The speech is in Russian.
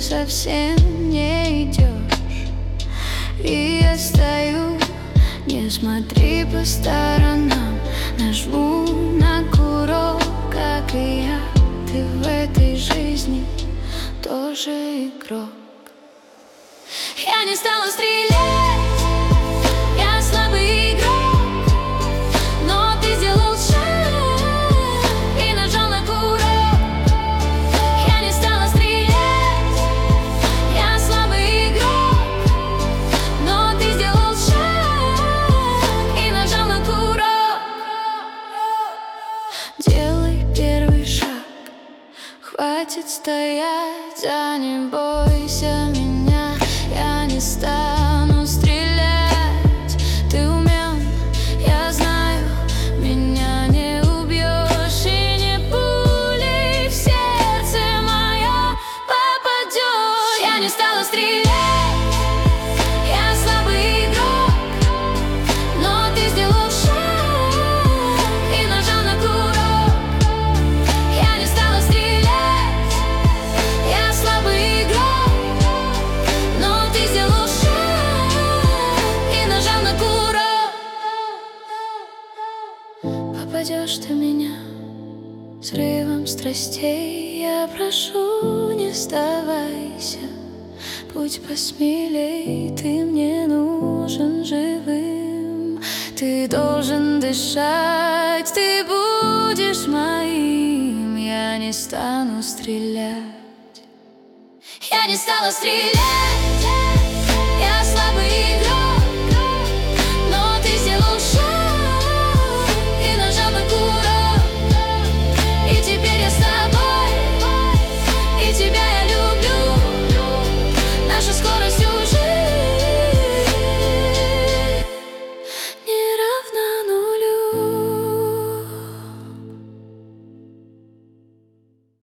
совсем не идешь. И я стою, не смотри по сторонам, нажму на курок, как и я. Ты в этой жизни тоже игрок. Я не стала стрелять, я слабый игрок, но ты сделал шаг и нажал на курок. Я не стала стрелять, я слабый игрок, но ты сделал шаг и нажал на курок. Делай первый шаг, хватит стоять, а не бойся меня. Я не стану стрелять, ты умен, я знаю, меня не убьешь, и не пулей в сердце мое попадешь. Я не стала стрелять, я слабый игрок, но ты сделал шаг и нажал на курок. Я не стала стрелять, я слабый игрок, попадешь ты меня взрывом страстей. Я прошу, не сдавайся, будь посмелей, ты мне нужен живым. Ты должен дышать, ты будешь моим. Я не стану стрелять, я не стала стрелять.